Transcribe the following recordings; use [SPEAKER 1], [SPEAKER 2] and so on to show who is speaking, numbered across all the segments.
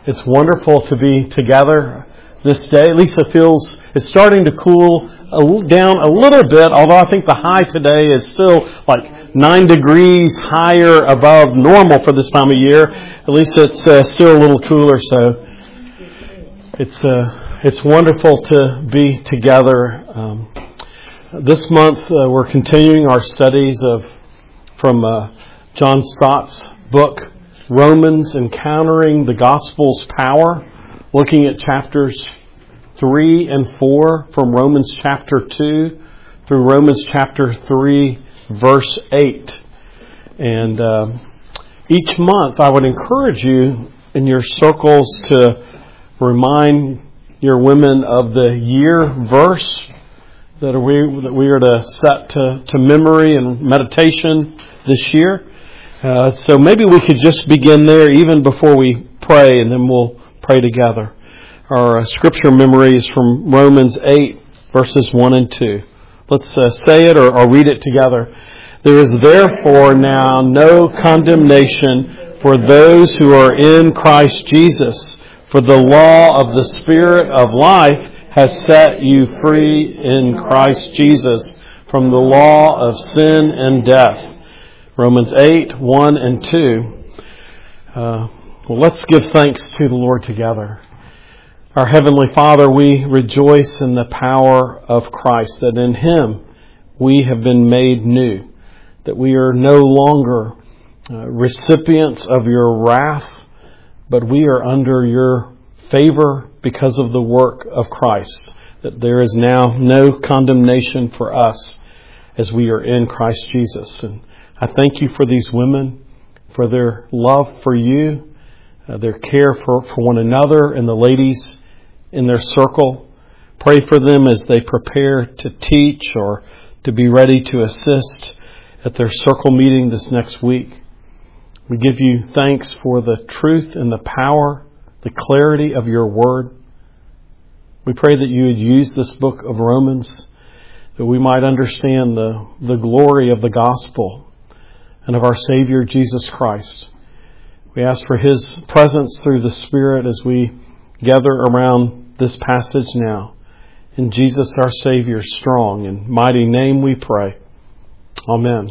[SPEAKER 1] It's wonderful to be together this day. At least it feels it's starting to cool down a little bit, although I think the high today is still like 9 degrees higher above normal for this time of year. At least it's still a little cooler, so it's wonderful to be together. This month we're continuing our studies from John Stott's book, Romans, Encountering the Gospel's Power, looking at chapters 3 and 4 from Romans chapter 2 through Romans chapter 3, verse 8. And each month I would encourage you in your circles to remind your women of the year verse that we are to set to memory and meditation this year. So maybe we could just begin there even before we pray, and then we'll pray together. Our scripture memory is from Romans 8, verses 1 and 2. Let's say it or read it together. There is therefore now no condemnation for those who are in Christ Jesus, for the law of the Spirit of life has set you free in Christ Jesus from the law of sin and death. Romans 8, 1 and 2. Well, let's give thanks to the Lord together. Our Heavenly Father, we rejoice in the power of Christ, that in Him we have been made new, that we are no longer recipients of your wrath, but we are under your favor because of the work of Christ, that there is now no condemnation for us as we are in Christ Jesus. And I thank you for these women, for their love for you, their care for one another, and the ladies in their circle. Pray for them as they prepare to teach or to be ready to assist at their circle meeting this next week. We give you thanks for the truth and the power, the clarity of your word. We pray that you would use this book of Romans, that we might understand the glory of the gospel and of our Savior Jesus Christ. We ask for His presence through the Spirit as we gather around this passage now. In Jesus our Savior's strong and mighty name we pray. Amen.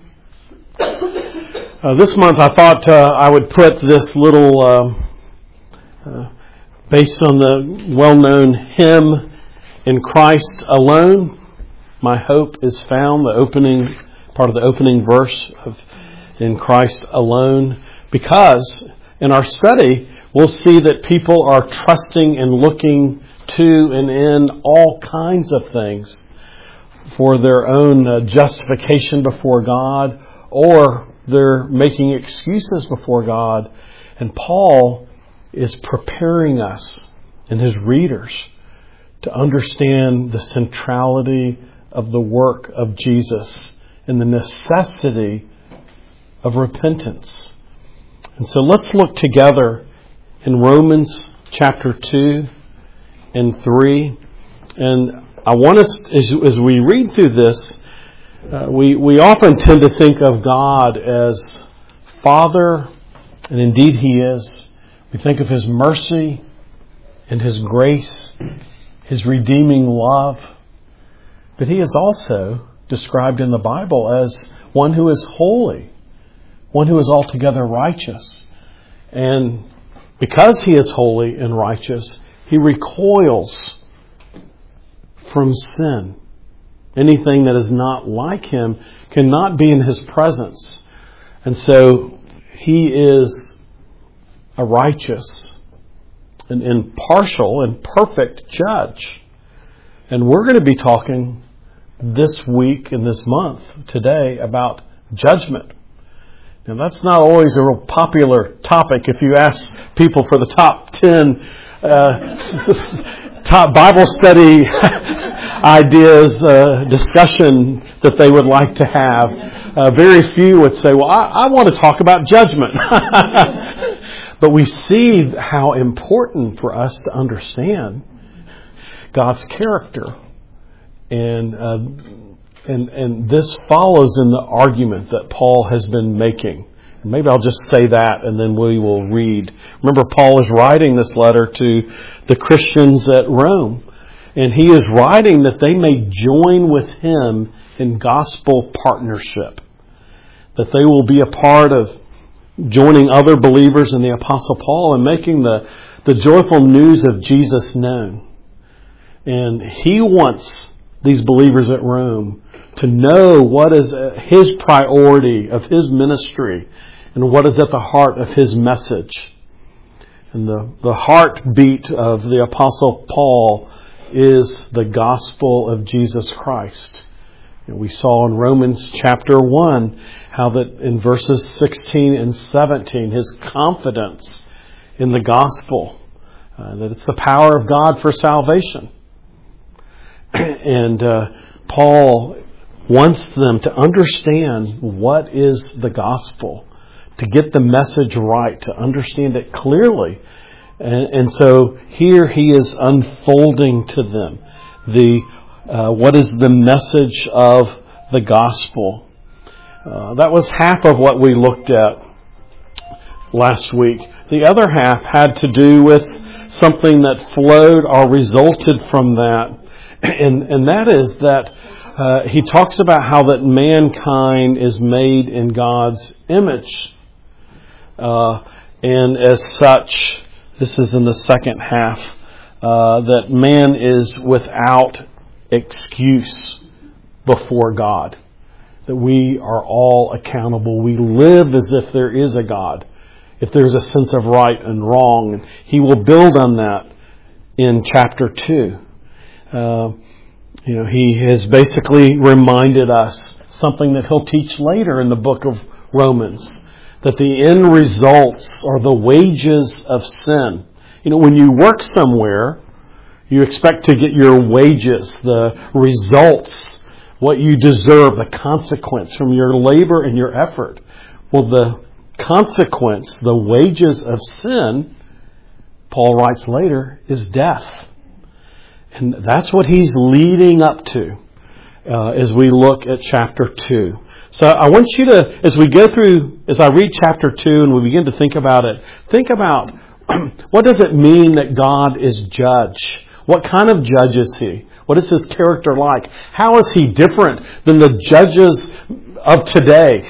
[SPEAKER 1] This month I thought I would put this little, based on the well-known hymn, In Christ Alone, My Hope is Found, part of the opening verse of In Christ Alone, because in our study we'll see that people are trusting and looking to and in all kinds of things for their own justification before God, or they're making excuses before God. And Paul is preparing us and his readers to understand the centrality of the work of Jesus and the necessity of repentance. And so let's look together in Romans chapter 2 and 3. And I want us, as we read through this, we often tend to think of God as Father, and indeed He is. We think of His mercy and His grace, His redeeming love. But He is also described in the Bible as one who is holy, one who is altogether righteous. And because He is holy and righteous, He recoils from sin. Anything that is not like Him cannot be in His presence. And so He is a righteous and impartial and perfect judge. And we're going to be talking this week and this month today about judgment. Now, that's not always a real popular topic. If you ask people for the top 10 top Bible study ideas, discussion that they would like to have, very few would say, well, I want to talk about judgment. But we see how important for us to understand God's character. And this follows in the argument that Paul has been making. Maybe I'll just say that and then we will read. Remember, Paul is writing this letter to the Christians at Rome. And he is writing that they may join with him in gospel partnership. That they will be a part of joining other believers in the Apostle Paul and making the joyful news of Jesus known. And he wants these believers at Rome to know what is his priority of his ministry and what is at the heart of his message. And the heartbeat of the Apostle Paul is the gospel of Jesus Christ. And we saw in Romans chapter 1 how that in verses 16 and 17, his confidence in the gospel, that it's the power of God for salvation. And Paul wants them to understand what is the gospel, to get the message right, to understand it clearly. And so here he is unfolding to them what is the message of the gospel. That was half of what we looked at last week. The other half had to do with something that flowed or resulted from that. And that is that he talks about how that mankind is made in God's image. And as such, this is in the second half, that man is without excuse before God. That we are all accountable. We live as if there is a God. If there's a sense of right and wrong. And he will build on that in chapter 2. He has basically reminded us something that he'll teach later in the book of Romans. That the end results are the wages of sin. When you work somewhere, you expect to get your wages, the results, what you deserve, the consequence from your labor and your effort. Well, the consequence, the wages of sin, Paul writes later, is death. And that's what he's leading up to as we look at chapter 2. So I want you to, as I read chapter 2 and we begin to think about it, think about what does it mean that God is judge? What kind of judge is he? What is his character like? How is he different than the judges of today?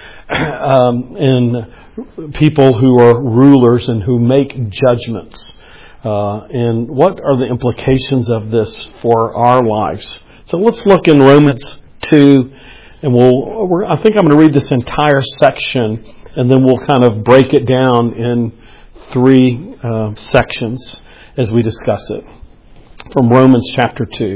[SPEAKER 1] And people who are rulers and who make judgments. And what are the implications of this for our lives? So let's look in Romans 2, and I think I'm going to read this entire section, and then we'll kind of break it down in 3 sections as we discuss it. From Romans chapter 2.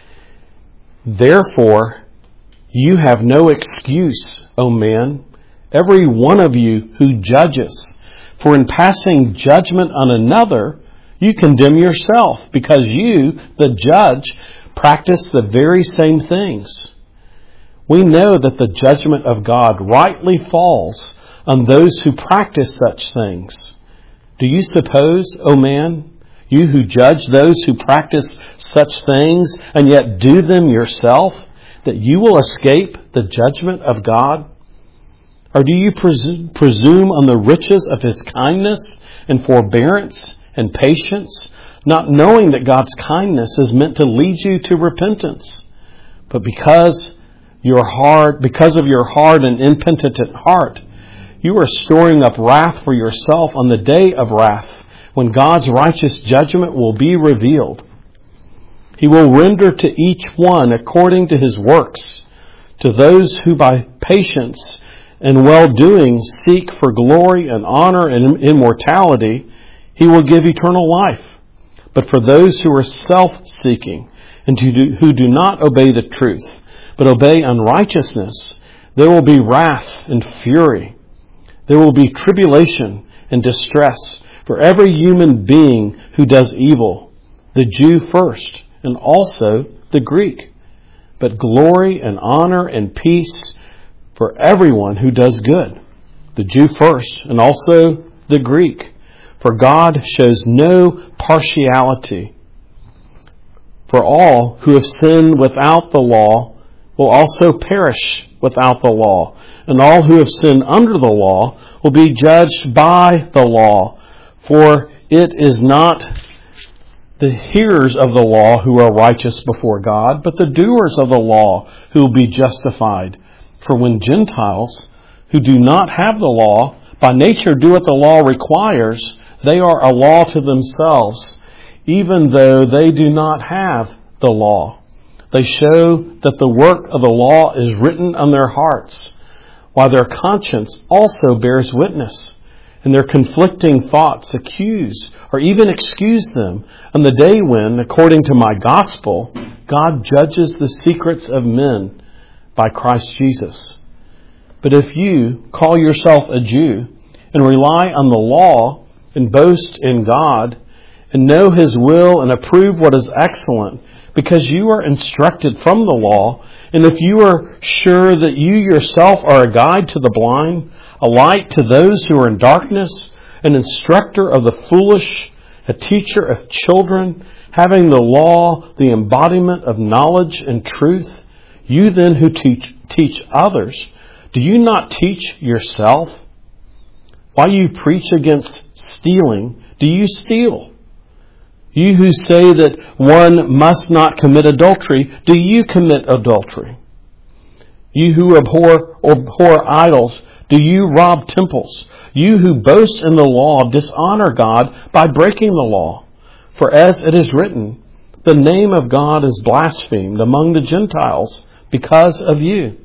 [SPEAKER 1] Therefore, you have no excuse, O man, every one of you who judges. For in passing judgment on another, you condemn yourself, because you, the judge, practice the very same things. We know that the judgment of God rightly falls on those who practice such things. Do you suppose, O man, you who judge those who practice such things and yet do them yourself, that you will escape the judgment of God? Or do you presume on the riches of his kindness and forbearance and patience, not knowing that God's kindness is meant to lead you to repentance? But because of your hard and impenitent heart, you are storing up wrath for yourself on the day of wrath, when God's righteous judgment will be revealed. He will render to each one according to his works. To those who by patience and well-doing seek for glory and honor and immortality, he will give eternal life. But for those who are self-seeking and who do not obey the truth, but obey unrighteousness, there will be wrath and fury. There will be tribulation and distress for every human being who does evil, the Jew first, and also the Greek. But glory and honor and peace for everyone who does good, the Jew first, and also the Greek. For God shows no partiality. For all who have sinned without the law will also perish without the law, and all who have sinned under the law will be judged by the law. For it is not the hearers of the law who are righteous before God, but the doers of the law who will be justified. For when Gentiles, who do not have the law, by nature do what the law requires, they are a law to themselves, even though they do not have the law. They show that the work of the law is written on their hearts, while their conscience also bears witness, and their conflicting thoughts accuse or even excuse them on the day when, according to my gospel, God judges the secrets of men by Christ Jesus. But if you call yourself a Jew and rely on the law and boast in God and know His will and approve what is excellent, because you are instructed from the law, and if you are sure that you yourself are a guide to the blind, a light to those who are in darkness, an instructor of the foolish, a teacher of children, having the law, the embodiment of knowledge and truth, you then who teach others, do you not teach yourself? While you preach against stealing, do you steal? You who say that one must not commit adultery, do you commit adultery? You who abhor idols, do you rob temples? You who boast in the law dishonor God by breaking the law. For as it is written, the name of God is blasphemed among the Gentiles because of you.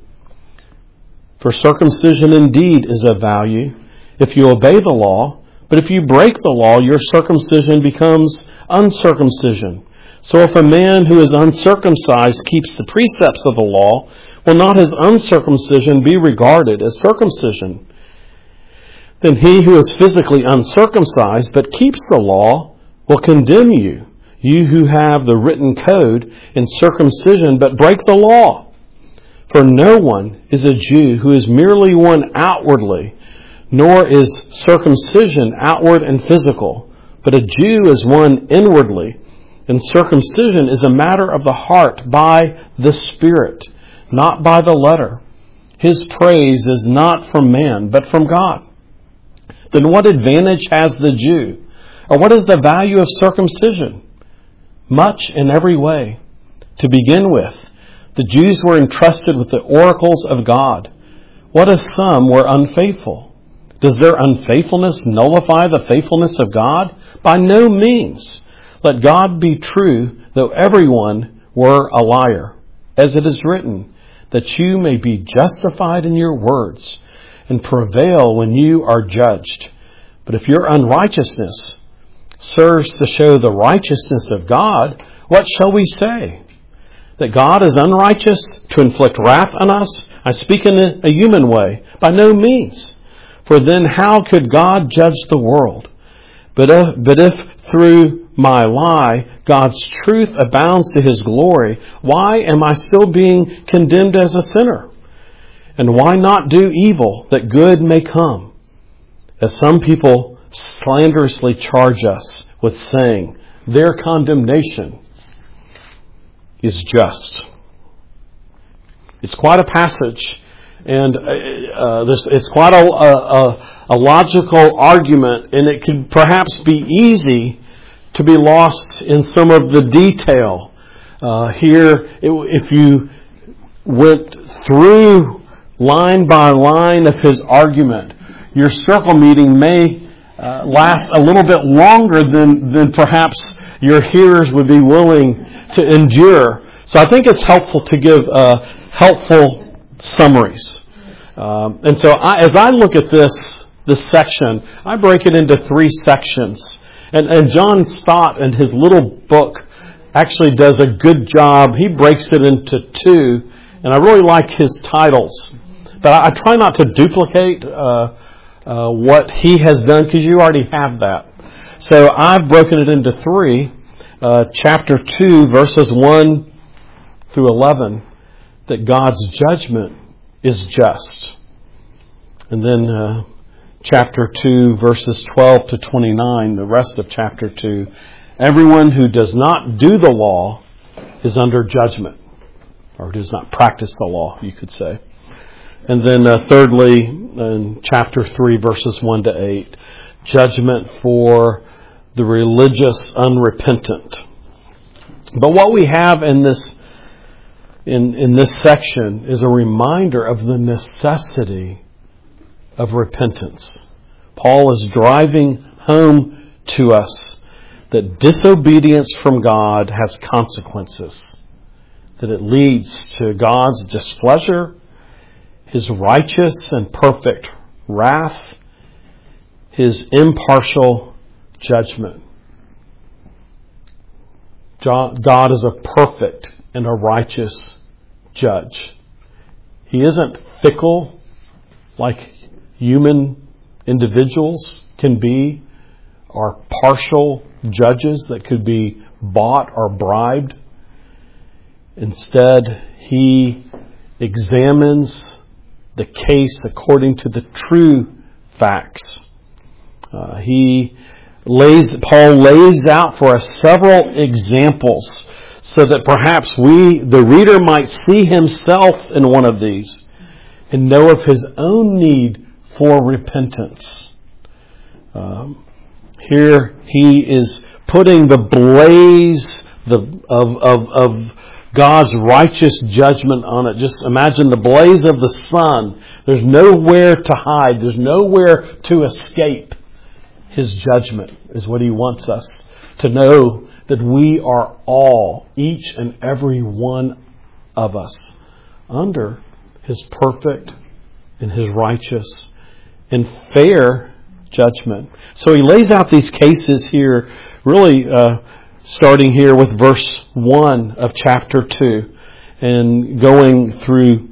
[SPEAKER 1] For circumcision indeed is of value if you obey the law, but if you break the law, your circumcision becomes uncircumcision. So if a man who is uncircumcised keeps the precepts of the law, will not his uncircumcision be regarded as circumcision? Then he who is physically uncircumcised but keeps the law will condemn you, you who have the written code in circumcision but break the law. For no one is a Jew who is merely one outwardly, nor is circumcision outward and physical, but a Jew is one inwardly, and circumcision is a matter of the heart by the Spirit, not by the letter. His praise is not from man, but from God. Then what advantage has the Jew? Or what is the value of circumcision? Much in every way. To begin with, the Jews were entrusted with the oracles of God. What if some were unfaithful? Does their unfaithfulness nullify the faithfulness of God? By no means. Let God be true, though everyone were a liar. As it is written, that you may be justified in your words and prevail when you are judged. But if your unrighteousness serves to show the righteousness of God, what shall we say? That God is unrighteous to inflict wrath on us? I speak in a human way. By no means. For then how could God judge the world? But if through my lie God's truth abounds to His glory, why am I still being condemned as a sinner? And why not do evil that good may come? As some people slanderously charge us with saying, their condemnation is just. It's quite a passage, and it's quite a logical argument, and it could perhaps be easy to be lost in some of the detail. If you went through line by line of his argument, your circle meeting may last a little bit longer than perhaps your hearers would be willing to endure. So I think it's helpful to give helpful summaries. And so as I look at this section, I break it into 3 sections. And John Stott in his little book actually does a good job. He breaks it into 2, and I really like his titles. But I try not to duplicate what he has done, because you already have that. So I've broken it into 3. Chapter 2, verses 1 through 11, that God's judgment is just. And then chapter 2, verses 12 to 29, the rest of chapter 2, everyone who does not do the law is under judgment. or does not practice the law, you could say. And then thirdly, in chapter 3, verses 1 to 8, judgment for the religious unrepentant. But what we have in this section is a reminder of the necessity of repentance. Paul is driving home to us that disobedience from God has consequences, that it leads to God's displeasure, His righteous and perfect wrath, His impartial judgment. God is a perfect and a righteous judge. He isn't fickle like human individuals can be, or partial judges that could be bought or bribed. Instead, He examines the case according to the true facts. Paul lays out for us several examples so that perhaps the reader might see himself in one of these and know of his own need for repentance. Here he is putting the blaze of God's righteous judgment on it. Just imagine the blaze of the sun. There's nowhere to hide. There's nowhere to escape His judgment, is what He wants us to know, that we are all, each and every one of us, under His perfect and His righteous and fair judgment. So he lays out these cases here, really starting here with verse 1 of chapter 2 and going through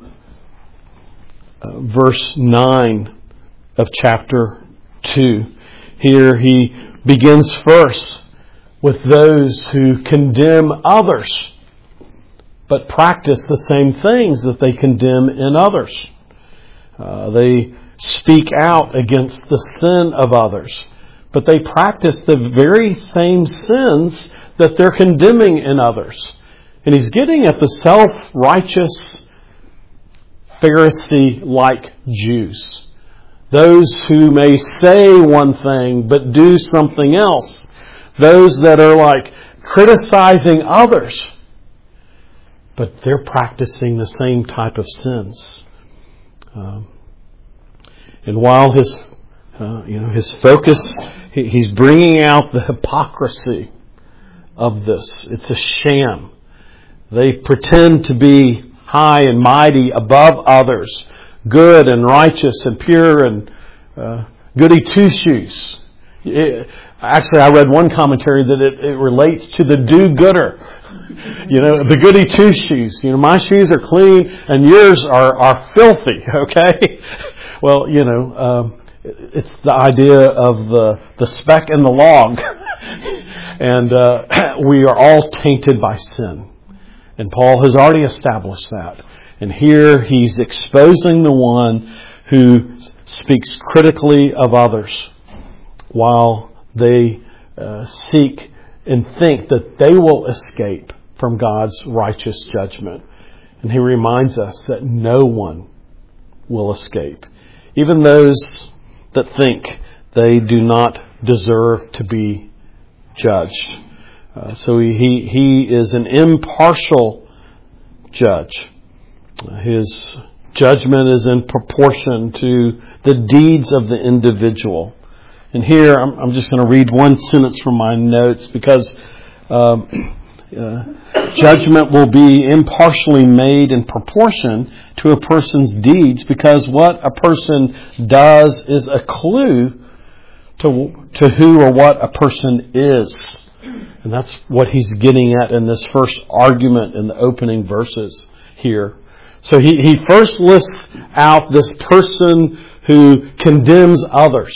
[SPEAKER 1] verse 9 of chapter 2. Here he begins first with those who condemn others, but practice the same things that they condemn in others. They speak out against the sin of others, but they practice the very same sins that they're condemning in others. And he's getting at the self-righteous Pharisee-like Jews. Those who may say one thing but do something else. Those that are like criticizing others, but they're practicing the same type of sins. And while his focus, he's bringing out the hypocrisy of this. It's a sham. They pretend to be high and mighty above others, good and righteous and pure and goody two-shoes. Actually, I read one commentary that it relates to the do-gooder. The goody two-shoes. My shoes are clean and yours are filthy, okay? Well, it's the idea of the speck in the log. And we are all tainted by sin. And Paul has already established that. And here he's exposing the one who speaks critically of others while they seek and think that they will escape from God's righteous judgment. And he reminds us that no one will escape. Even those that think they do not deserve to be judged. So he is an impartial judge. His judgment is in proportion to the deeds of the individual. And here I'm just going to read one sentence from my notes because judgment will be impartially made in proportion to a person's deeds, because what a person does is a clue to who or what a person is. And that's what he's getting at in this first argument in the opening verses here. So he first lists out this person who condemns others.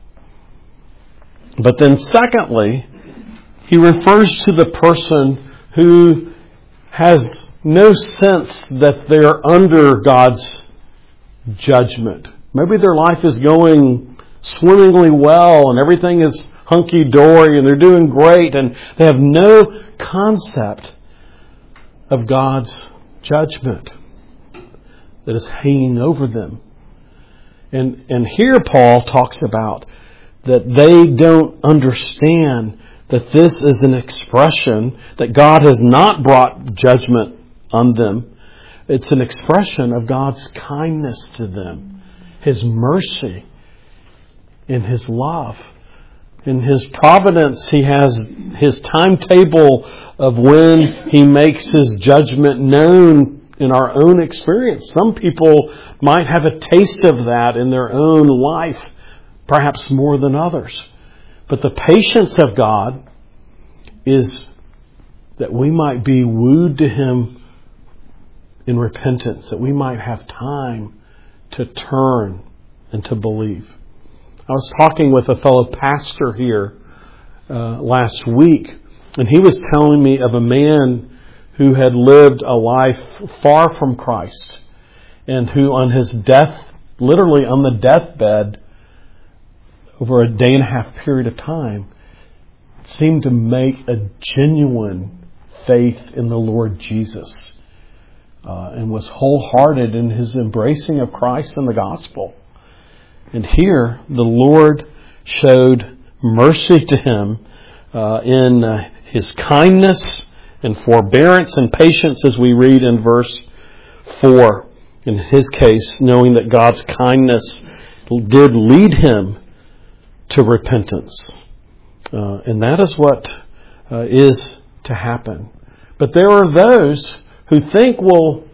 [SPEAKER 1] But then secondly, he refers to the person who has no sense that they're under God's judgment. Maybe their life is going swimmingly well and everything is hunky-dory and they're doing great and they have no concept of God's judgment that is hanging over them. And here Paul talks about that they don't understand that this is an expression that God has not brought judgment on them. It's an expression of God's kindness to them, His mercy, and His love. In His providence, He has His timetable of when He makes His judgment known in our own experience. Some people might have a taste of that in their own life, perhaps more than others. But the patience of God is that we might be wooed to Him in repentance, that we might have time to turn and to believe. I was talking with a fellow pastor here last week, and he was telling me of a man who had lived a life far from Christ, and who on his death, literally on the deathbed, over a 1.5 day period of time, seemed to make a genuine faith in the Lord Jesus, and was wholehearted in his embracing of Christ and the gospel. And here, the Lord showed mercy to him in His kindness and forbearance and patience, as we read in verse 4. In his case, knowing that God's kindness did lead him to repentance. And that is what is to happen. But there are those who think, well,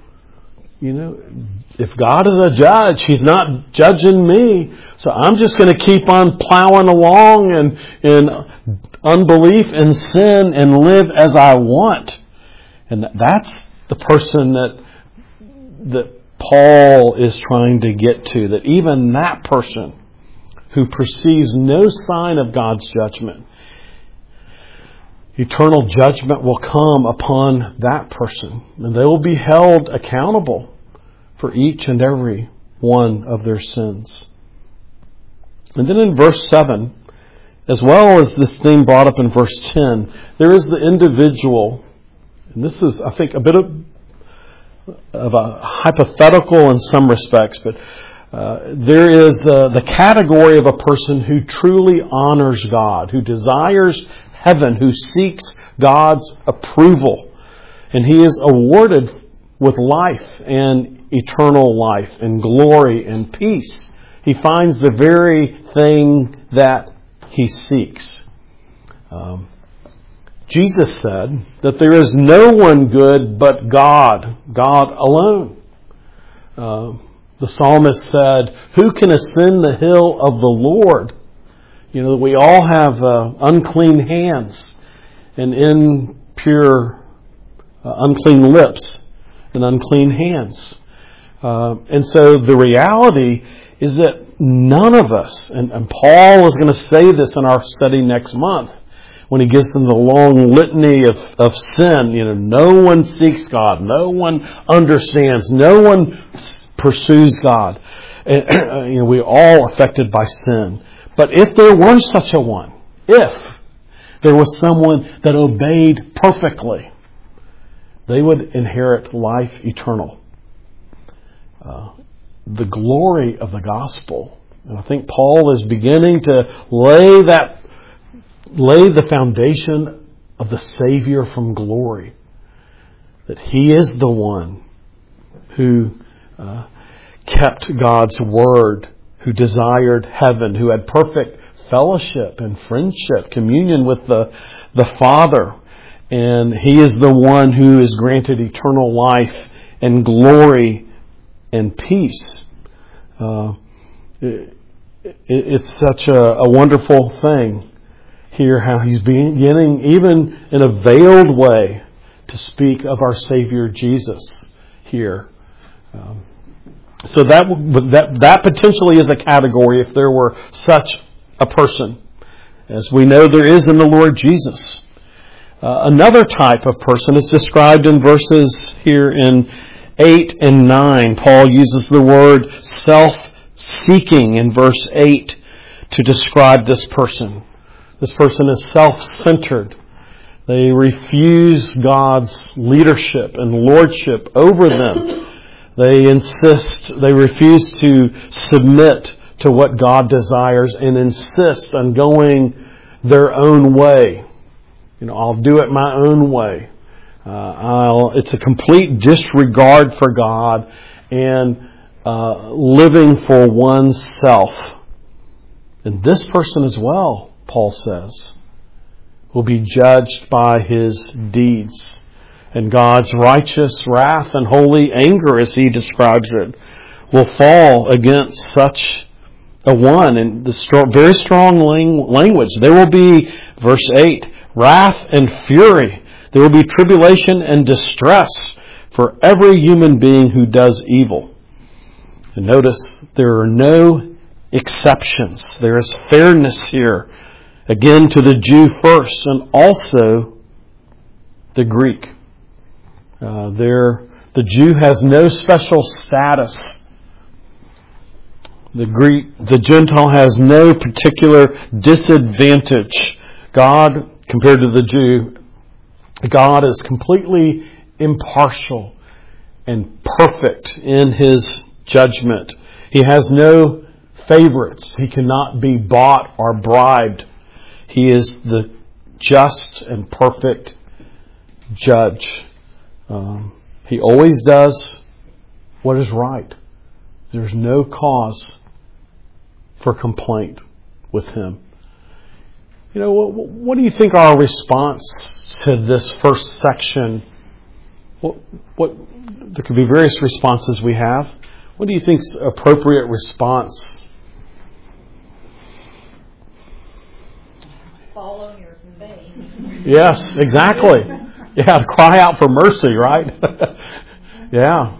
[SPEAKER 1] if God is a judge, He's not judging me, so I'm just going to keep on plowing along in unbelief and sin and live as I want. And that's the person that Paul is trying to get to, that even that person who perceives no sign of God's judgment, eternal judgment will come upon that person, and they will be held accountable for each and every one of their sins. And then in verse 7, as well as this theme brought up in verse 10, there is the individual, and this is, I think, a bit of a hypothetical in some respects, but there is the category of a person who truly honors God, who desires heaven, who seeks God's approval. And he is awarded with life and eternal life and glory and peace. He finds the very thing that he seeks. Jesus said that there is no one good but God alone. The psalmist said, "Who can ascend the hill of the Lord?" We all have unclean hands and impure, unclean lips and unclean hands. And so the reality is that none of us, and Paul is going to say this in our study next month, when he gives them the long litany of sin. No one seeks God. No one understands. No one pursues God. We're all affected by sin. But if there were such a one, if there was someone that obeyed perfectly, they would inherit life eternal. The glory of the gospel. And I think Paul is beginning to lay the foundation of the Savior from glory. That He is the one who kept God's word, who desired heaven, who had perfect fellowship and friendship, communion with the Father. And He is the one who is granted eternal life and glory and peace. It's such a wonderful thing here how He's beginning, even in a veiled way, to speak of our Savior Jesus here. So that potentially is a category if there were such a person, as we know there is in the Lord Jesus. Another type of person is described in verses here in 8 and 9. Paul uses the word self-seeking in verse 8 to describe this person. This person is self-centered. They refuse God's leadership and lordship over them. They refuse to submit to what God desires and insist on going their own way. I'll do it my own way. It's a complete disregard for God and living for oneself. And this person as well, Paul says, will be judged by his deeds. And God's righteous wrath and holy anger, as he describes it, will fall against such a one. And the very strong language. There will be, verse 8, wrath and fury. There will be tribulation and distress for every human being who does evil. And notice, there are no exceptions. There is fairness here. Again, to the Jew first, and also the Greek. The Jew has no special status. The Gentile has no particular disadvantage. God, compared to the Jew, God is completely impartial and perfect in His judgment. He has no favorites. He cannot be bought or bribed. He is the just and perfect judge. He always does what is right. There's no cause for complaint with Him. What do you think our response to this first section? There could be various responses we have. What do you think is appropriate response?
[SPEAKER 2] Follow your faith.
[SPEAKER 1] Yes, exactly. Yeah, cry out for mercy, right? Yeah.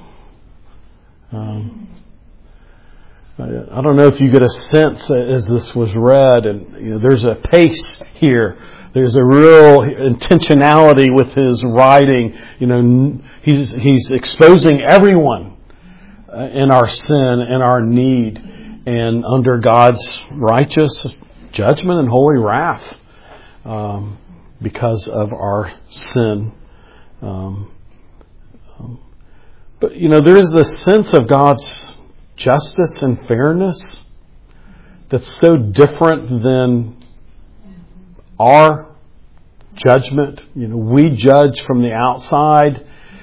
[SPEAKER 1] I don't know if you get a sense as this was read, and there's a pace here. There's a real intentionality with his writing. He's exposing everyone in our sin and our need, and under God's righteous judgment and holy wrath because of our sin. But there is this sense of God's justice and fairness that's so different than our judgment. We judge from the outside.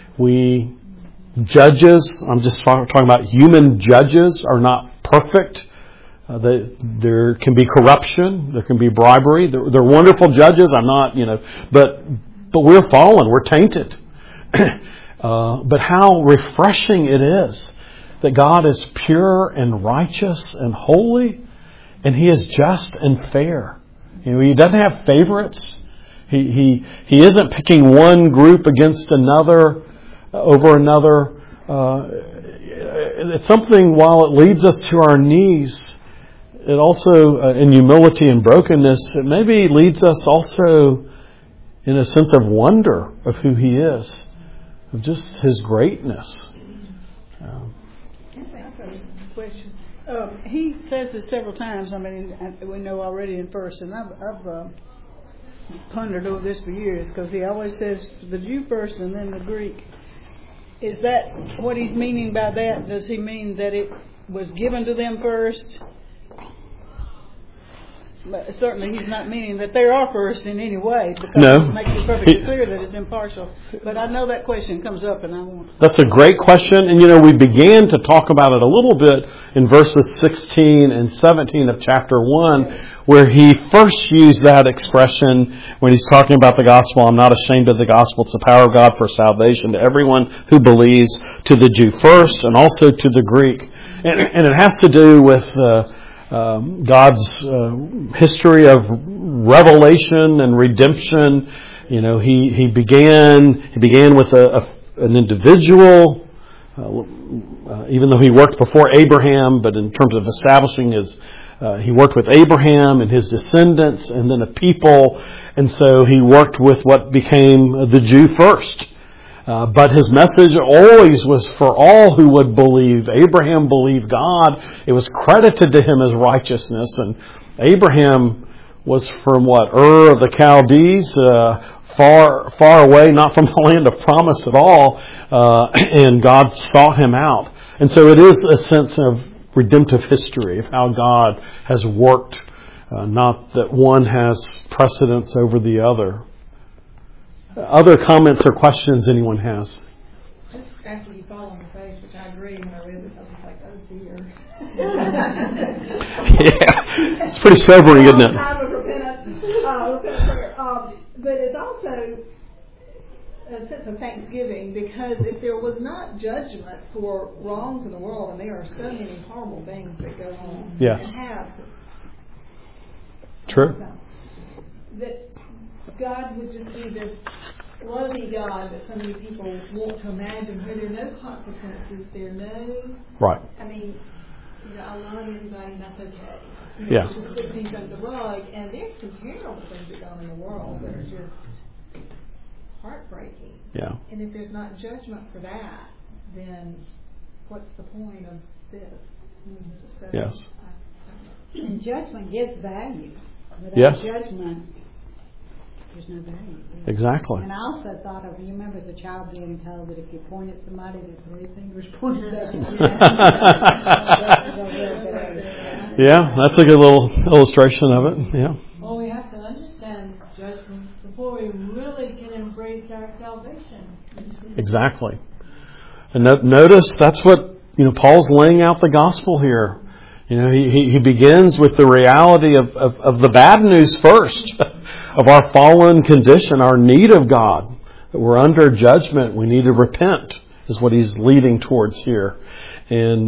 [SPEAKER 1] Judges, I'm just talking about human judges, are not perfect. There can be corruption. There can be bribery. They're wonderful judges. I'm not, but we're fallen. We're tainted. But how refreshing it is that God is pure and righteous and holy, and He is just and fair. He doesn't have favorites. He isn't picking one group against another over another. It's something, while it leads us to our knees, it also, in humility and brokenness, it maybe leads us also in a sense of wonder of who He is, of just His greatness.
[SPEAKER 3] Question. He says this several times. We know already in verse, and I've pondered over this for years, because he always says the Jew first and then the Greek. Is that what he's meaning by that? Does he mean that it was given to them first? But certainly he's not meaning that they are first in any way, because it makes it perfectly clear that it's impartial. But I know that question comes up, and I won't.
[SPEAKER 1] That's a great question. And we began to talk about it a little bit in verses 16 and 17 of chapter 1, where he first used that expression when he's talking about the gospel. I'm not ashamed of the gospel. It's the power of God for salvation to everyone who believes, to the Jew first and also to the Greek. And it has to do with God's history of revelation and redemption. He began with an individual, even though he worked before Abraham, but in terms of establishing he worked with Abraham and his descendants, and then a people, and so he worked with what became the Jew first. But his message always was for all who would believe. Abraham believed God. It was credited to him as righteousness. And Abraham was from Ur of the Chaldees, far away, not from the land of promise at all, and God sought him out. And so it is a sense of redemptive history of how God has worked, not that one has precedence over the other. Other comments or questions anyone has?
[SPEAKER 2] Just after you fall on the face, which I agree when I read this, I was like, oh dear.
[SPEAKER 1] Yeah, it's pretty sobering, isn't it?
[SPEAKER 2] Time of repentance, but it's also a sense of thanksgiving, because if there was not judgment for wrongs in the world, and there are so many horrible things that go on,
[SPEAKER 1] yes,
[SPEAKER 2] and have,
[SPEAKER 1] true,
[SPEAKER 2] that God would just be this loving God that so many people want to imagine, where there are no consequences, there are no,
[SPEAKER 1] right.
[SPEAKER 2] I mean, I love everybody, and that's okay.
[SPEAKER 1] Yeah.
[SPEAKER 2] Just put things under the rug, and there's some terrible things that go on in the world that are just heartbreaking.
[SPEAKER 1] Yeah.
[SPEAKER 2] And if there's not judgment for that, then what's the point of this? So,
[SPEAKER 1] Yes.
[SPEAKER 4] And judgment gives value. Without
[SPEAKER 1] yes.
[SPEAKER 4] judgment, there's no value.
[SPEAKER 1] Exactly.
[SPEAKER 4] And I also thought of, you remember as a child being told that if you point at somebody, the three fingers pointed at you.
[SPEAKER 1] Yeah, that's a good little illustration of it. Yeah.
[SPEAKER 5] Well, we have to understand judgment before we really can embrace our salvation.
[SPEAKER 1] Exactly. And notice that's what, Paul's laying out the gospel here. He begins with the reality of the bad news first, of our fallen condition, our need of God, that we're under judgment. We need to repent, is what he's leading towards here. And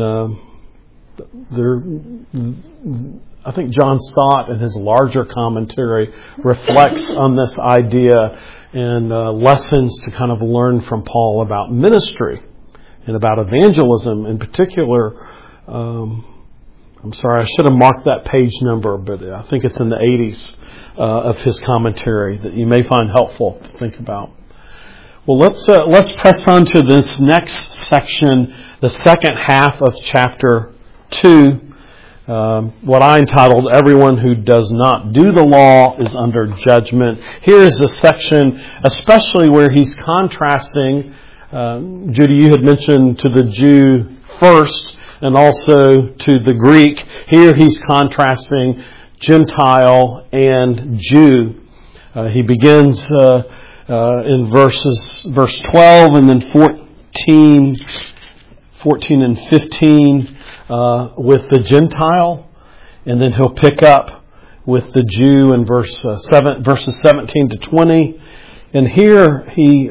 [SPEAKER 1] I think John Stott, in his larger commentary, reflects on this idea and lessons to kind of learn from Paul about ministry and about evangelism in particular. I'm sorry, I should have marked that page number, but I think it's in the 80s of his commentary that you may find helpful to think about. Well, let's press on to this next section, the second half of chapter 2, what I entitled, Everyone Who Does Not Do the Law is Under Judgment. Here is the section, especially where he's contrasting, Judy, you had mentioned to the Jew first, and also to the Greek. Here he's contrasting Gentile and Jew. He begins in verse 12 and then 14 and 15 with the Gentile, and then he'll pick up with the Jew in verses 17 to 20. And here he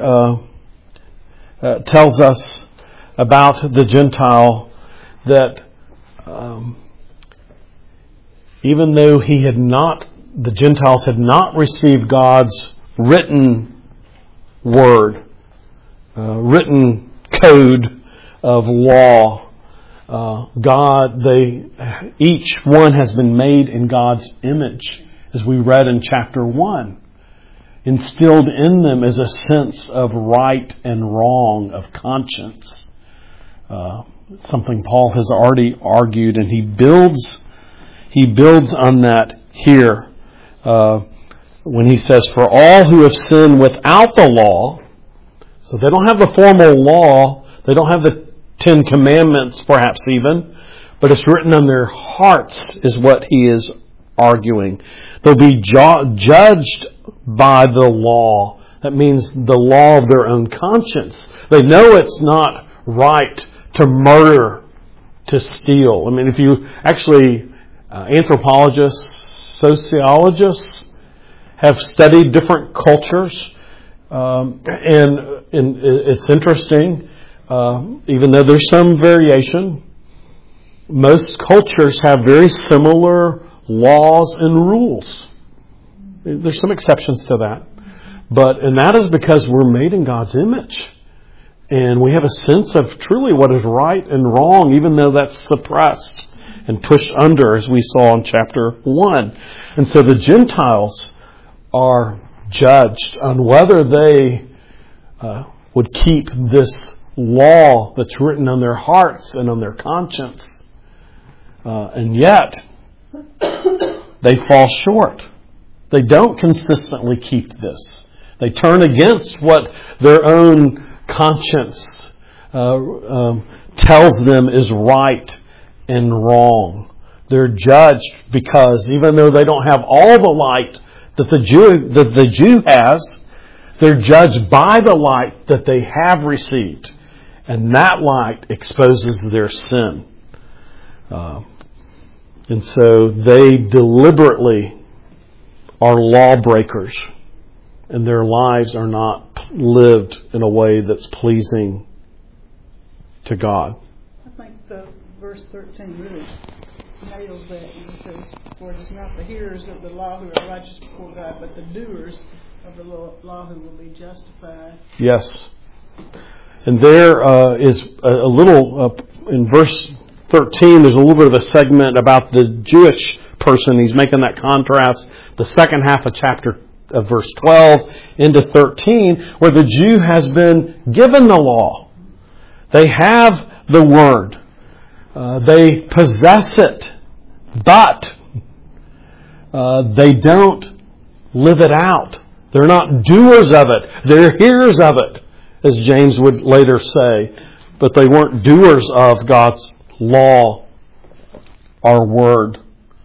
[SPEAKER 1] tells us about the Gentile that even though the Gentiles had not received God's written word, written code of law, each one has been made in God's image, as we read in chapter 1. Instilled in them is a sense of right and wrong, of conscience. Something Paul has already argued, and he builds on that here when he says, "For all who have sinned without the law," so they don't have the formal law, they don't have the 10 Commandments, perhaps even, but it's written on their hearts, is what he is arguing. They'll be judged by the law. That means the law of their own conscience. They know it's not right to murder, to steal. I mean, if you actually, anthropologists, sociologists have studied different cultures, and it's interesting, even though there's some variation, most cultures have very similar laws and rules. There's some exceptions to that. And that is because we're made in God's image. And we have a sense of truly what is right and wrong, even though that's suppressed and pushed under, as we saw in chapter 1. And so the Gentiles are judged on whether they would keep this law that's written on their hearts and on their conscience. And yet, they fall short. They don't consistently keep this. They turn against what their own conscience tells them is right and wrong. They're judged because even though they don't have all the light that the Jew has, they're judged by the light that they have received. And that light exposes their sin. And so they deliberately are lawbreakers. And their lives are not lived in a way that's pleasing to God.
[SPEAKER 3] I think the verse 13 really nails that. It says, "For it is not the hearers of the law who are righteous before God, but the doers of the law who will be justified."
[SPEAKER 1] Yes. And there is a little, in verse 13, there's a little bit of a segment about the Jewish person. He's making that contrast, the second half of chapter of verse 12 into 13, where the Jew has been given the law. They have the word. They possess it, but they don't live it out. They're not doers of it. They're hearers of it, as James would later say. But they weren't doers of God's law or word.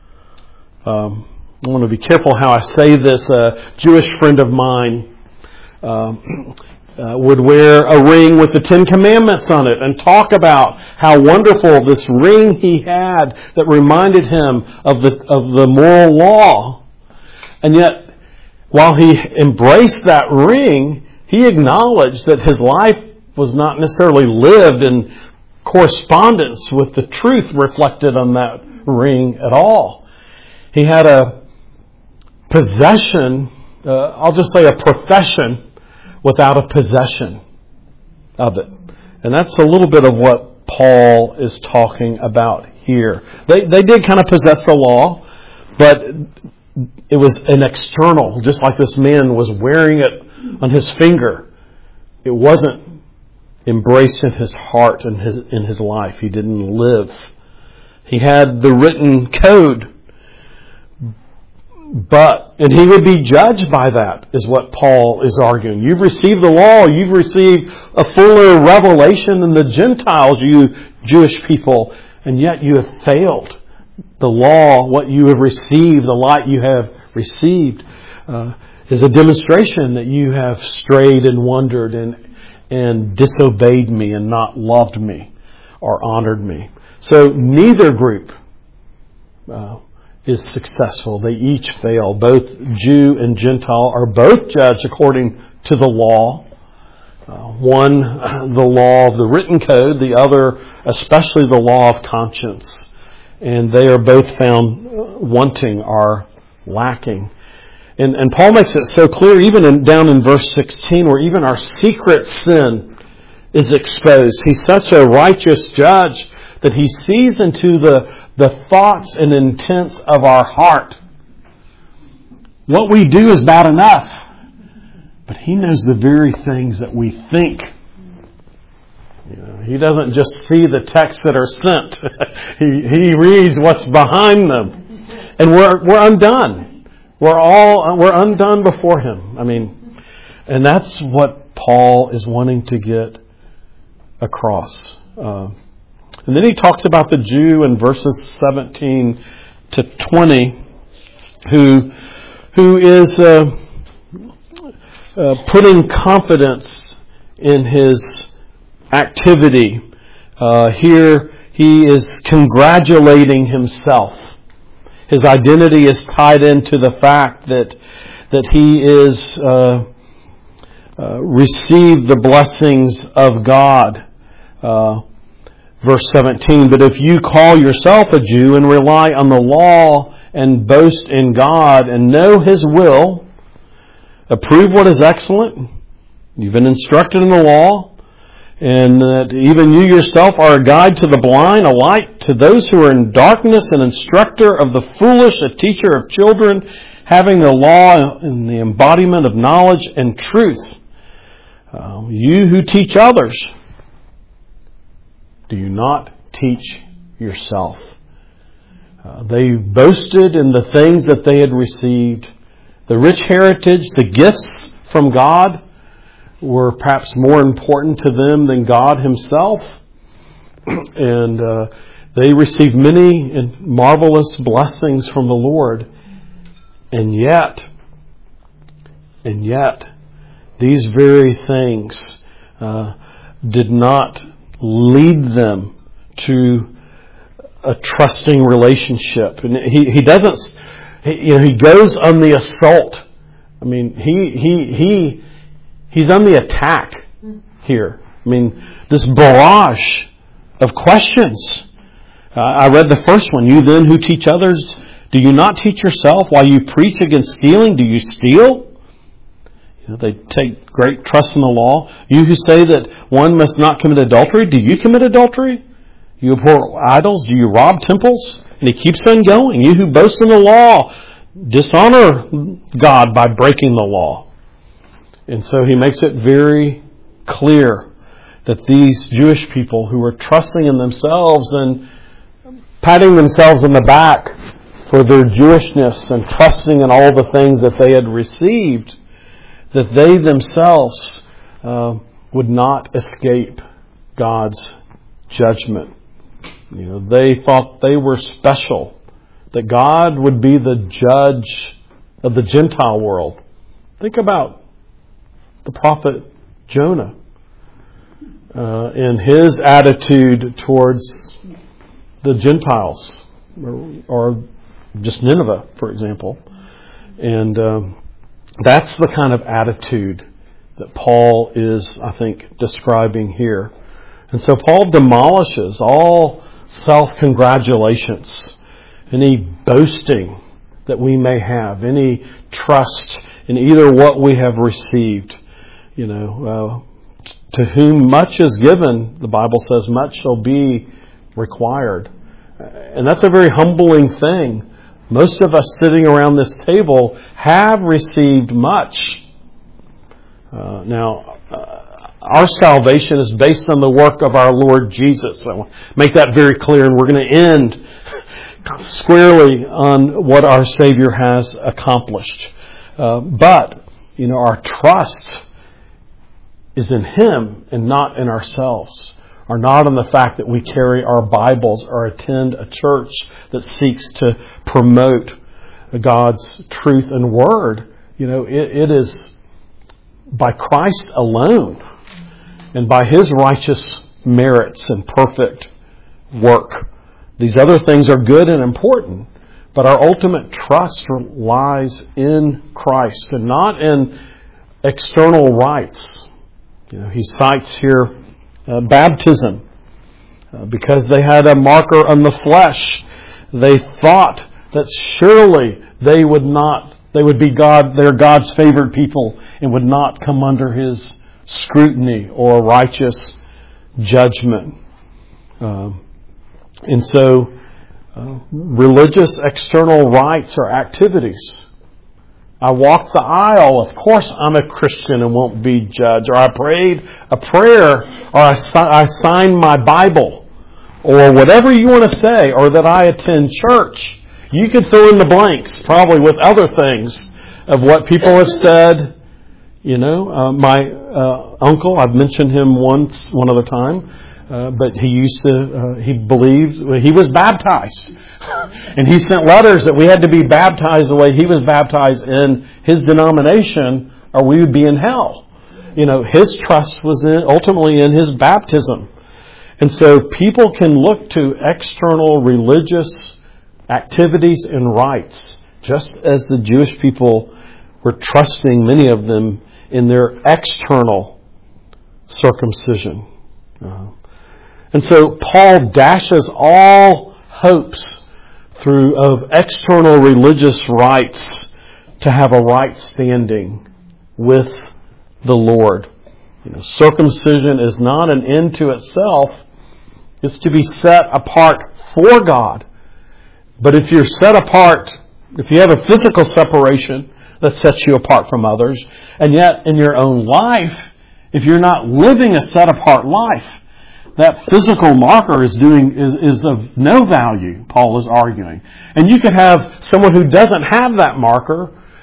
[SPEAKER 1] I want to be careful how I say this. A Jewish friend of mine would wear a ring with the 10 Commandments on it and talk about how wonderful this ring he had that reminded him of the moral law. And yet, while he embraced that ring, he acknowledged that his life was not necessarily lived in correspondence with the truth reflected on that ring at all. He had a possession, I'll just say a profession, without a possession of it. And that's a little bit of what Paul is talking about here. They did kind of possess the law, but it was an external, just like this man was wearing it on his finger. It wasn't embraced in his heart and in his life. He didn't live. He had the written code, and he would be judged by that, is what Paul is arguing. You've received the law. You've received a fuller revelation than the Gentiles, you Jewish people, and yet you have failed. The law, what you have received, the light you have received, is a demonstration that you have strayed and wandered and disobeyed me and not loved me or honored me. So neither group is successful. They each fail. Both Jew and Gentile are both judged according to the law. One, the law of the written code. The other, especially the law of conscience. And they are both found wanting or lacking. And Paul makes it so clear, even down in verse 16, where even our secret sin is exposed. He's such a righteous judge that he sees into the thoughts and intents of our heart. What we do is bad enough, but he knows the very things that we think. He doesn't just see the texts that are sent. He reads what's behind them. And we're undone. We're undone before him. And that's what Paul is wanting to get across. And then he talks about the Jew in verses 17 to 20 who is putting confidence in his activity. Here he is congratulating himself. His identity is tied into the fact that he is received the blessings of God. Verse 17, but if you call yourself a Jew and rely on the law and boast in God and know His will, approve what is excellent, you've been instructed in the law, and that even you yourself are a guide to the blind, a light to those who are in darkness, an instructor of the foolish, a teacher of children, having the law in the embodiment of knowledge and truth. You who teach others, do you not teach yourself? They boasted in the things that they had received, the rich heritage, the gifts from God were perhaps more important to them than God Himself. And they received many and marvelous blessings from the Lord. And yet, these very things did not lead them to a trusting relationship. And he doesn't, he goes on the assault. I mean, he's on the attack here. I mean, this barrage of questions. I read the first one. You then who teach others, do you not teach yourself? While you preach against stealing, do you steal? They take great trust in the law. You who say that one must not commit adultery, do you commit adultery? You abhor idols, do you rob temples? And he keeps on going. You who boast in the law, dishonor God by breaking the law. And so he makes it very clear that these Jewish people who were trusting in themselves and patting themselves on the back for their Jewishness and trusting in all the things that they had received, that they themselves would not escape God's judgment. They thought they were special, that God would be the judge of the Gentile world. Think about the prophet Jonah and his attitude towards the Gentiles, or just Nineveh, for example. And that's the kind of attitude that Paul is, I think, describing here. And so Paul demolishes all self-congratulations, any boasting that we may have, any trust in either what we have received. To whom much is given, the Bible says, much shall be required. And that's a very humbling thing. Most of us sitting around this table have received much. Our salvation is based on the work of our Lord Jesus. I want to make that very clear, and we're going to end squarely on what our Savior has accomplished. But our trust is in Him and not in ourselves, or not in the fact that we carry our Bibles or attend a church that seeks to promote God's truth and Word. It is by Christ alone and by His righteous merits and perfect work. These other things are good and important, but our ultimate trust lies in Christ and not in external rites. He cites here baptism because they had a marker on the flesh. They thought that surely they would be they're God's favored people and would not come under His scrutiny or righteous judgment. And so religious external rites or activities. I walked the aisle. Of course I'm a Christian and won't be judged. Or I prayed a prayer. Or I signed my Bible. Or whatever you want to say. Or that I attend church. You could fill in the blanks probably with other things of what people have said. My uncle, I've mentioned him one other time. But he believed, he was baptized. And he sent letters that we had to be baptized the way he was baptized in his denomination, or we would be in hell. His trust was ultimately in his baptism. And so people can look to external religious activities and rites, just as the Jewish people were trusting, many of them, in their external circumcision. And so Paul dashes all hopes of external religious rites to have a right standing with the Lord. Circumcision is not an end to itself. It's to be set apart for God. But if you're set apart, if you have a physical separation that sets you apart from others, and yet in your own life, if you're not living a set apart life, that physical marker is of no value, Paul is arguing. And you could have someone who doesn't have that marker,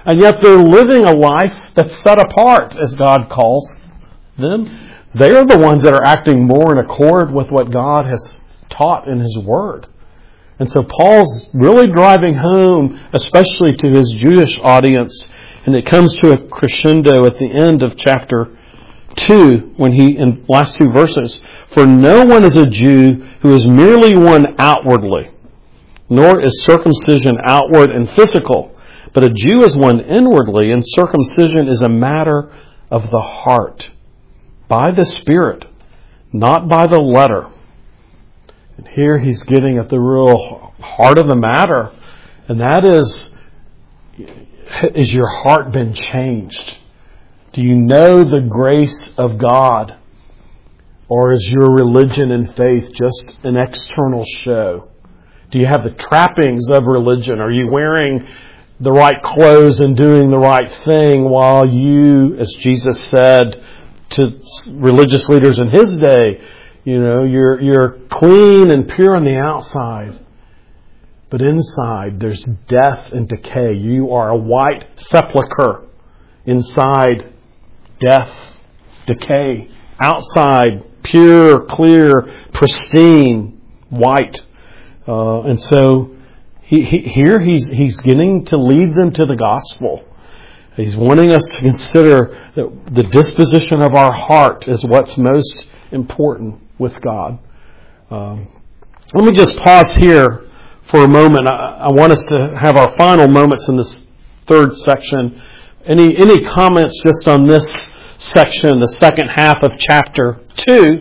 [SPEAKER 1] and yet they're living a life that's set apart, as God calls them. They are the ones that are acting more in accord with what God has taught in His Word. And so Paul's really driving home, especially to his Jewish audience, and it comes to a crescendo at the end of chapter 2, when he, in the last 2 verses, "For no one is a Jew who is merely one outwardly, nor is circumcision outward and physical, but a Jew is one inwardly, and circumcision is a matter of the heart, by the Spirit, not by the letter." And here he's getting at the real heart of the matter, and that is your heart been changed? Do you know the grace of God? Or is your religion and faith just an external show? Do you have the trappings of religion? Are you wearing the right clothes and doing the right thing while you, as Jesus said to religious leaders in His day, you're clean and pure on the outside, but inside there's death and decay. You are a white sepulcher. Inside, death, decay. Outside, pure, clear, pristine, white. And so here he's getting to lead them to the gospel. He's wanting us to consider that the disposition of our heart is what's most important with God. Let me just pause here for a moment. I want us to have our final moments in this third section. Any comments just on this section, the second half of chapter 2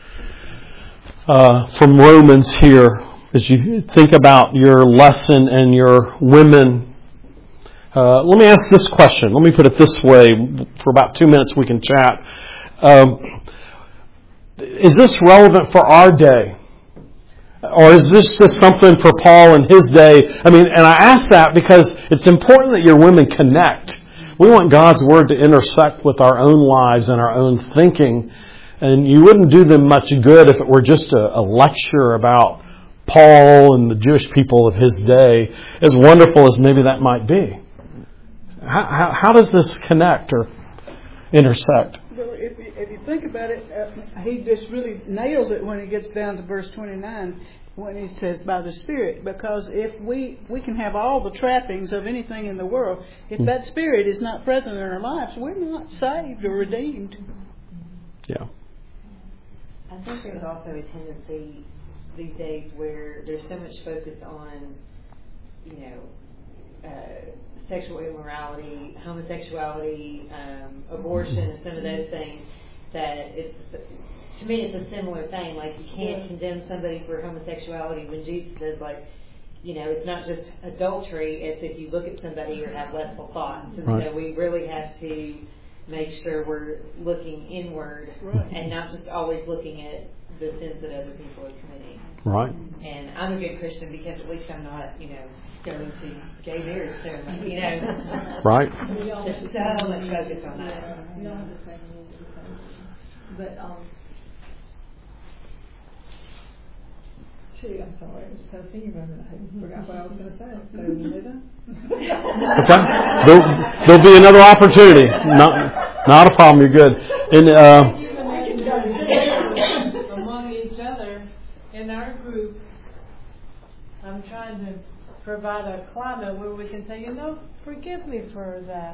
[SPEAKER 1] from Romans here, as you think about your lesson and your women? Let me ask this question. Let me put it this way. For about 2 minutes we can chat. Is this relevant for our day? Or is this just something for Paul in his day? And I ask that because it's important that your women connect. We want God's Word to intersect with our own lives and our own thinking. And you wouldn't do them much good if it were just a lecture about Paul and the Jewish people of his day, as wonderful as maybe that might be. How does this connect or intersect?
[SPEAKER 3] Well, if you think about it, he just really nails it when he gets down to verse 29, when he says by the Spirit. Because if we can have all the trappings of anything in the world, if that Spirit is not present in our lives, we're not saved or redeemed.
[SPEAKER 1] Yeah.
[SPEAKER 6] I think there's also a tendency these days where there's so much focus on, sexual immorality, homosexuality, abortion, and some of those things, that to me it's a similar thing. Like, you can't condemn somebody for homosexuality when Jesus says, it's not just adultery, it's if you look at somebody or have lustful thoughts. And so we really have to make sure we're looking inward and not just always looking at the sins that other people are committing.
[SPEAKER 1] Right.
[SPEAKER 6] And I'm a good Christian because at least I'm not, going to gay marriage ceremony,
[SPEAKER 1] Right.
[SPEAKER 6] There's so much focus on that.
[SPEAKER 2] You don't have the same rules. But, I'm sorry, I was telling you, I forgot what I was going to say. So, you know that?
[SPEAKER 1] Okay. There'll be another opportunity. Not a problem. You're good. And
[SPEAKER 5] among each other in our group, I'm trying to provide a climate where we can say, forgive me for that.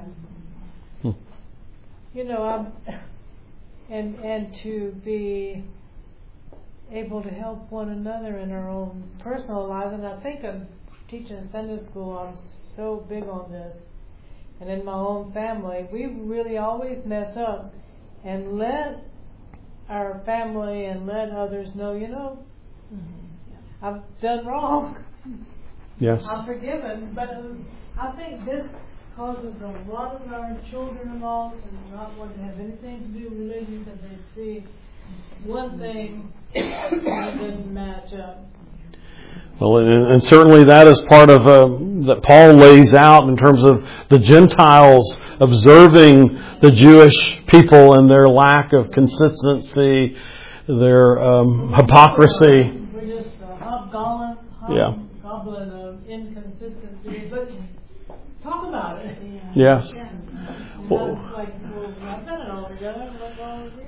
[SPEAKER 5] And to be able to help one another in our own personal lives. And I think I'm teaching Sunday school, I'm so big on this. And in my own family, we really always mess up, and let our family and let others know, I've done wrong.
[SPEAKER 1] yes.
[SPEAKER 5] I'm forgiven, but I think this causes a lot of our children-in-law to not want to have anything to do with religion because they see one thing that doesn't match up.
[SPEAKER 1] Well, and certainly that is part of that Paul lays out in terms of the Gentiles observing the Jewish people and their lack of consistency, their hypocrisy.
[SPEAKER 5] We're just hobgoblin of inconsistency. But talk about it.
[SPEAKER 1] Yes.
[SPEAKER 5] And I was like, well, I've got it all together. What's wrong with you?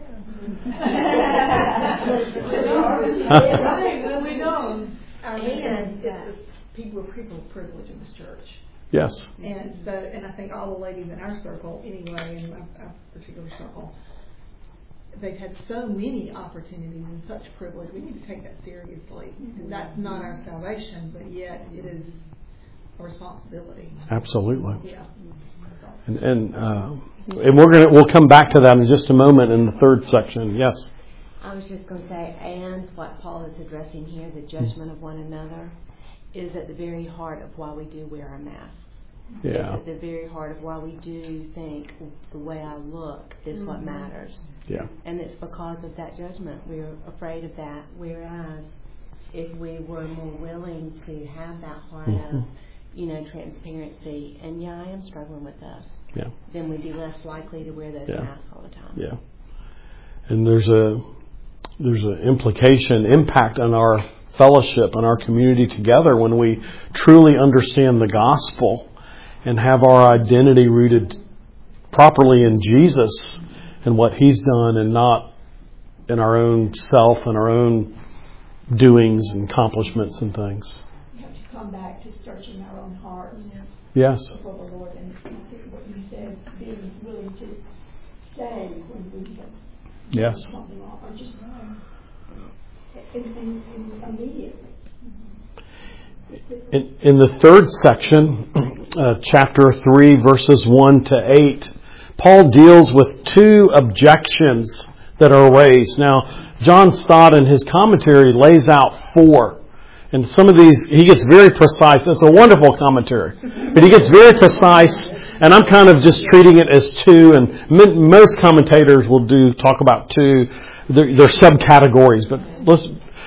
[SPEAKER 5] Right, we don't.
[SPEAKER 2] Our hand is people of privilege in this church.
[SPEAKER 1] Yes.
[SPEAKER 2] And I think all the ladies in our circle, anyway, in our particular circle, they've had so many opportunities and such privilege. We need to take that seriously. And that's not our salvation, but yet it is a responsibility.
[SPEAKER 1] Absolutely.
[SPEAKER 2] Yeah.
[SPEAKER 1] And we'll come back to that in just a moment in the third section. Yes.
[SPEAKER 7] I was just going to say, and what Paul is addressing here, the judgment of one another, is at the very heart of why we do wear a mask.
[SPEAKER 1] Yeah.
[SPEAKER 7] It's at the very heart of why we do think the way I look is what matters.
[SPEAKER 1] Yeah.
[SPEAKER 7] And it's because of that judgment. We're afraid of that. Whereas if we were more willing to have that heart of, transparency, and I am struggling with this, then we'd be less likely to wear those masks all the time.
[SPEAKER 1] Yeah. And there's an impact on our fellowship and our community together when we truly understand the gospel and have our identity rooted properly in Jesus and what He's done, and not in our own self and our own doings and accomplishments and things.
[SPEAKER 8] We have to come back to searching our own hearts.
[SPEAKER 1] Yes.
[SPEAKER 8] Before the Lord, and I think what you said, being willing to stay when we have
[SPEAKER 1] Yes.
[SPEAKER 8] something wrong, or just immediately.
[SPEAKER 1] In the third section, chapter 3, verses 1 to 8, Paul deals with two objections that are raised. Now, John Stott in his commentary lays out four. And some of these, he gets very precise. It's a wonderful commentary. But he gets very precise, and I'm kind of just treating it as two. And most commentators will talk about two. They're subcategories. But let's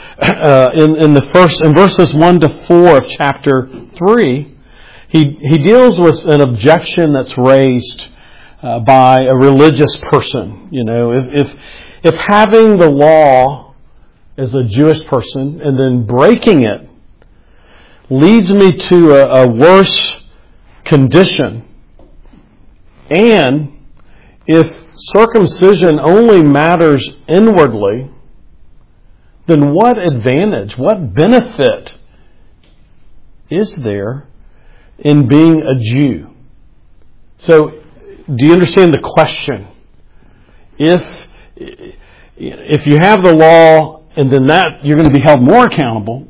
[SPEAKER 1] in verses 1 to 4 of chapter 3, he deals with an objection that's raised by a religious person. If having the law as a Jewish person and then breaking it leads me to a worse condition, and if circumcision only matters inwardly, then what advantage, what benefit is there in being a Jew? So, do you understand the question? If you have the law, and then you're going to be held more accountable,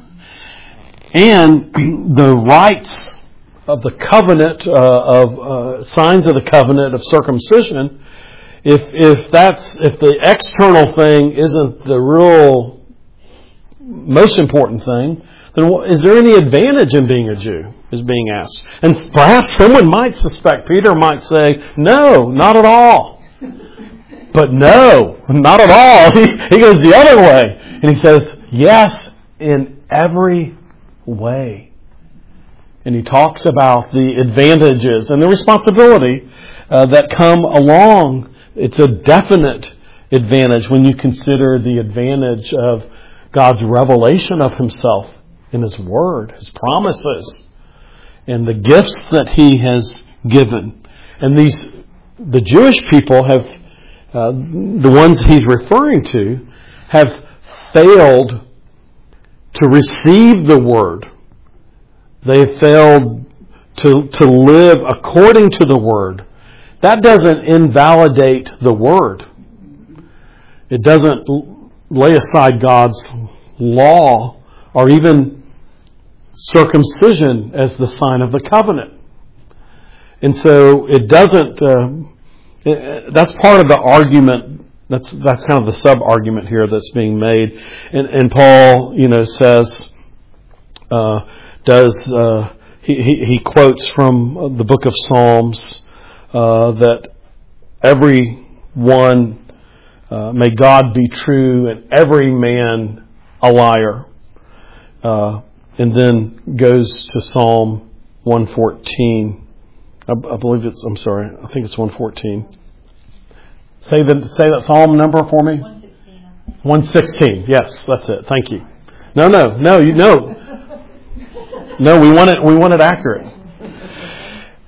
[SPEAKER 1] and the rites of the covenant, signs of the covenant of circumcision, if the external thing isn't the real most important thing, then is there any advantage in being a Jew? Is being asked. And perhaps someone might suspect, Peter might say, no, not at all. But no, not at all. He goes the other way. And he says, yes, in every way. And he talks about the advantages and the responsibility that come along. It's a definite advantage when you consider the advantage of God's revelation of Himself in His Word, His promises, and the gifts that He has given. And the Jewish people have, the ones he's referring to, have failed to receive the Word. They have failed to live according to the Word. That doesn't invalidate the Word. It doesn't lay aside God's law or even circumcision as the sign of the covenant. And so it doesn't, that's part of the argument, that's kind of the sub-argument here that's being made. And Paul, says, he quotes from the book of Psalms, that every one, may God be true and every man a liar. And then goes to Psalm 114. I think it's 114. Say that Psalm number for me. 116. Yes, that's it. Thank you. No, we want it accurate.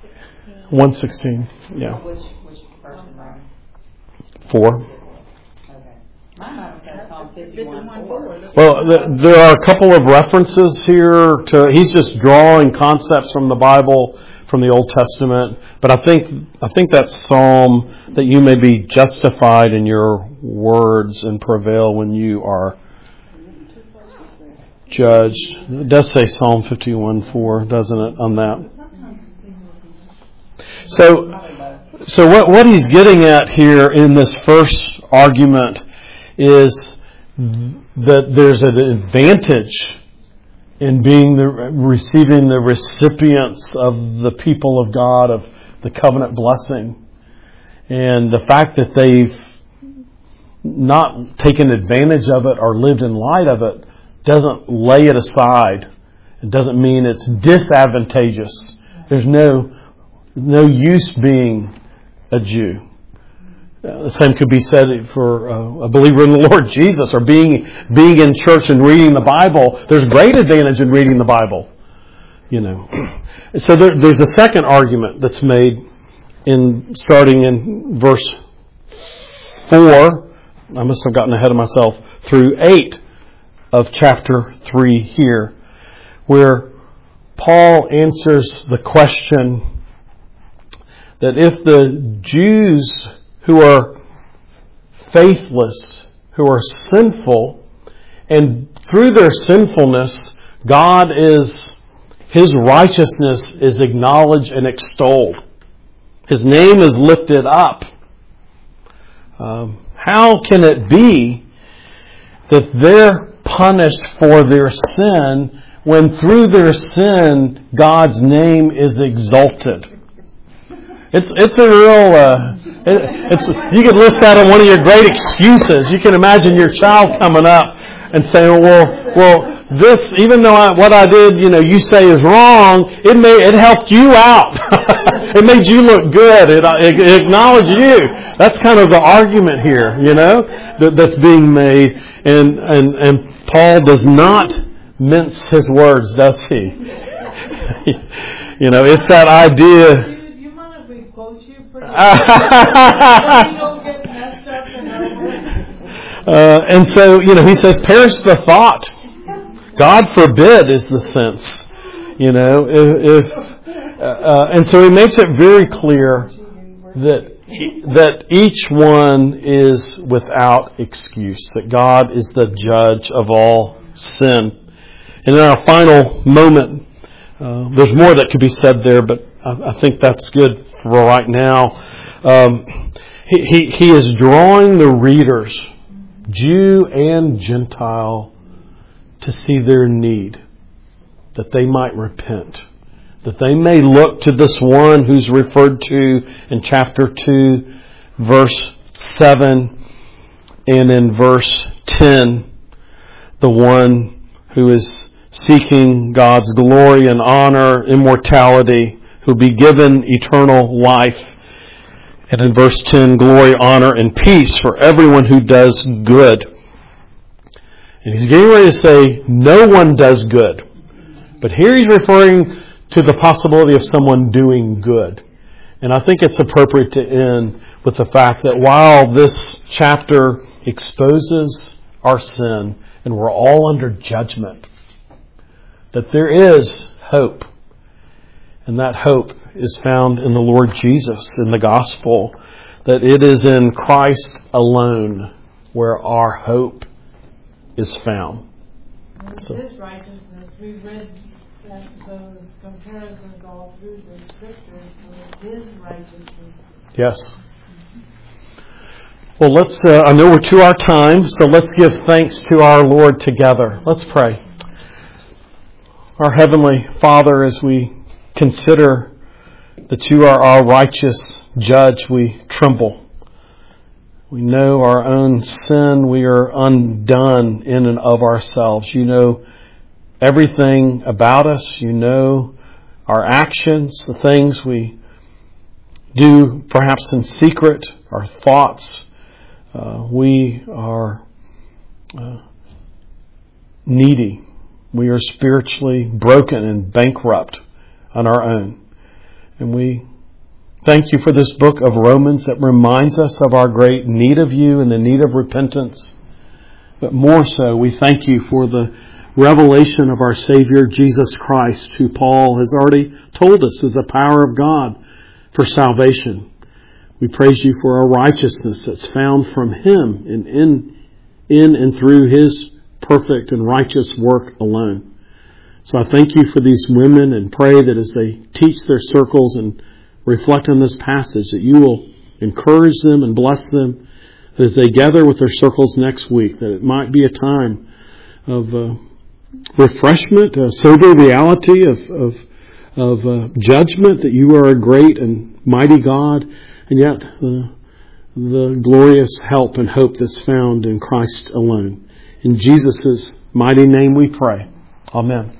[SPEAKER 1] 1:16. Yeah.
[SPEAKER 9] Which verse is that?
[SPEAKER 1] 4.
[SPEAKER 9] Okay. My Bible says Psalm 51:4.
[SPEAKER 1] Well, there are a couple of references here to. He's just drawing concepts from the Bible, from the Old Testament. But I think that Psalm, that you may be justified in your words and prevail when you are judged. It does say Psalm 51:4, doesn't it, on that? So what he's getting at here in this first argument is that there's an advantage in being receiving the recipients of the people of God, of the covenant blessing. And the fact that they've not taken advantage of it or lived in light of it doesn't lay it aside. It doesn't mean it's disadvantageous. There's no use being a Jew. The same could be said for a believer in the Lord Jesus, or being in church and reading the Bible. There's great advantage in reading the Bible. So there's a second argument that's made starting in verse 4. I must have gotten ahead of myself, through 8 of chapter 3 here, where Paul answers the question that if the Jews who are faithless, who are sinful, and through their sinfulness, His righteousness is acknowledged and extolled. His name is lifted up. How can it be that they're punished for their sin when through their sin God's name is exalted? It's a real. You could list that on one of your great excuses. You can imagine your child coming up and saying, "Well, this, even though what I did, you say is wrong, it helped you out. It made you look good. It acknowledged you." That's kind of the argument here, that's being made, and Paul does not mince his words, does he? It's that idea. And so, he says, perish the thought. God forbid is the sense. And so he makes it very clear that each one is without excuse, that God is the judge of all sin. And in our final moment, there's more that could be said there, but I think that's good for right now. He is drawing the readers, Jew and Gentile, to see their need, that they might repent, that they may look to this one who's referred to in chapter 2, verse 7, and in verse 10, the one who is seeking God's glory and honor, immortality, who will be given eternal life. And in verse 10, glory, honor, and peace for everyone who does good. And he's getting ready to say, no one does good. But here he's referring to the possibility of someone doing good. And I think it's appropriate to end with the fact that while this chapter exposes our sin and we're all under judgment, that there is hope. And that hope is found in the Lord Jesus, in the gospel, that it is in Christ alone where our hope is found.
[SPEAKER 5] So, His righteousness, we read those comparisons all through the scriptures with His righteousness.
[SPEAKER 1] Yes. Well, I know we're to our time, so let's give thanks to our Lord together. Let's pray. Our Heavenly Father, as we consider that you are our righteous judge, we tremble. We know our own sin. We are undone in and of ourselves. You know everything about us. You know our actions, the things we do perhaps in secret, our thoughts. We are needy. We are spiritually broken and bankrupt on our own. And we Thank you for this book of Romans that reminds us of our great need of you and the need of repentance. But more so, we thank you for the revelation of our Savior, Jesus Christ, who Paul has already told us is the power of God for salvation. We praise you for our righteousness that's found from Him and in and through His perfect and righteous work alone. So I thank you for these women and pray that as they teach their circles and reflect on this passage, that you will encourage them and bless them as they gather with their circles next week, that it might be a time of refreshment, a sober reality of judgment, that you are a great and mighty God, and yet the glorious help and hope that's found in Christ alone. In Jesus' mighty name we pray. Amen.